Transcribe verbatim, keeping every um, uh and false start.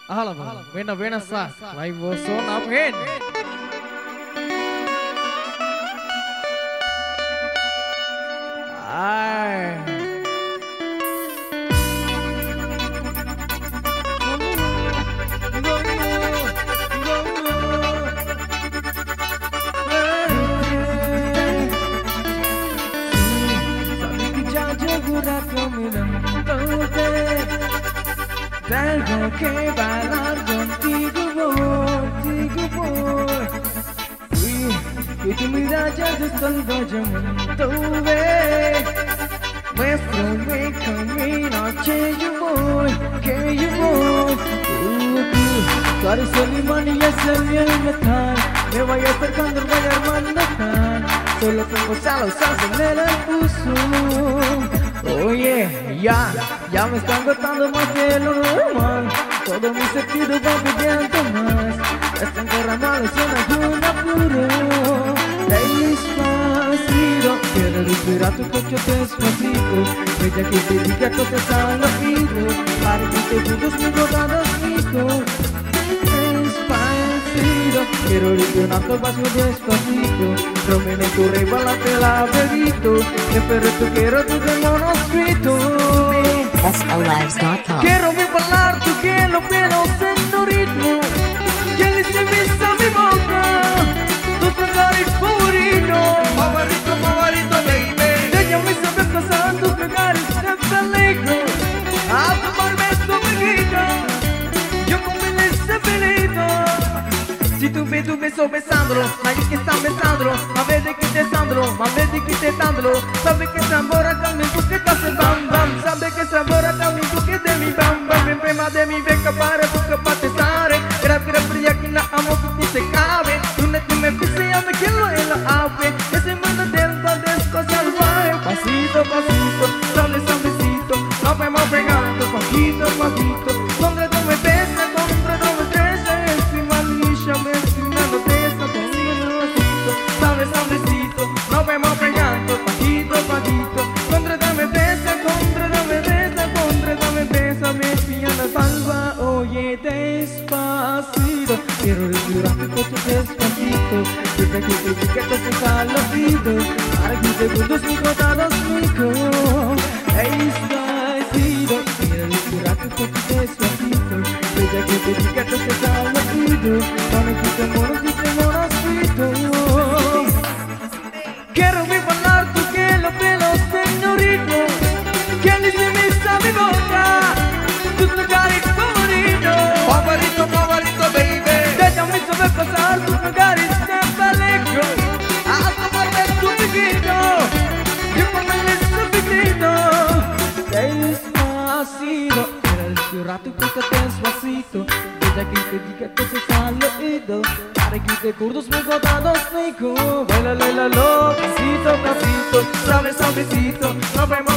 Hala bala, buena buena sa, live was on up again. Ay. Tengo que bailar contigo, contigo voy. Y tu mirada ya descolgó llamando, ve. Muéstrame camino que yo voy, que yo voy. Tú, tú, tú eres el imán y es el metal. Me voy acercando, voy armando pan. Solo tengo sal, salsa en el puso. Oye, ya, ya me están agotando más de lo normal. Todo mi sentido va pidiendo más. Están derramados en algún apuro. Despacito, quiero respirar tu coche despacito. Ella que te diga cosas al oído. Para que te juzgues mi rodadas mijo. Despacito, quiero respirar tu vacío despacito. Romero tu rey balate el laberinto. Pero tú quiero tu demonio escrito. S O Lives punto com. Quiero mi bailar tu quiero pero sendo ritmo. Que le se besa mi boca. Tu lugares favorito. Favorito, favorito, baby. Ella me sabe pasar tus lugares de peligro. A tomarme tu bebida. Yo con mi lista pelito. Si tu ves tu beso besándolo, nadie que está besándolo. A ver de que te sándalo, a ver de que te dándolo. Sabe que sabora también tú que estás en bam bam. Sabe que sabora también tú que de mi bam bam. En prima de mi beca para buscar para te sare. Grab grab fría que na amo que se cabe. Tú no te me pise a me quiero en la ave. Ese mano del va despacio al baile. Pasito, pasito, dale suavecito. Nos vamos pegando poquito, poquito. Contra tú me besas, contra tú me besas. Encima lisha, me encima no besas. Conmigo sabes, sabecito. Nos vamos pegando poquito, poquito. Contra tú me besas, contra tú me besas. Contra tú me besas, me espía la salva. Oye, despacito. Quiero respirar tu coche despacito. Desde que te diga cosas al oído. Para que segundos mi rodados mico. Despacito. Quiero respirar tu coche despacito. Desde que te diga cosas al oído. Para que te moros y te moros frito. Quiero mi bailar tu pelo, pelo, señorito. Que ni se me sabe boca. Tus lugares favoritos. Favorito, favorito, baby. Ella me sabe pasar tus lugares de peligro. A tomarme tu bebida. Yo con el estupidito. Despacito. Quiero respirar tu coche despacito. Desde que te diga cosas al oído. Para que te curdos muy gotados, mico. Baila, baila, lo, pasito, pasito. Suave, suavecito. Nos vemos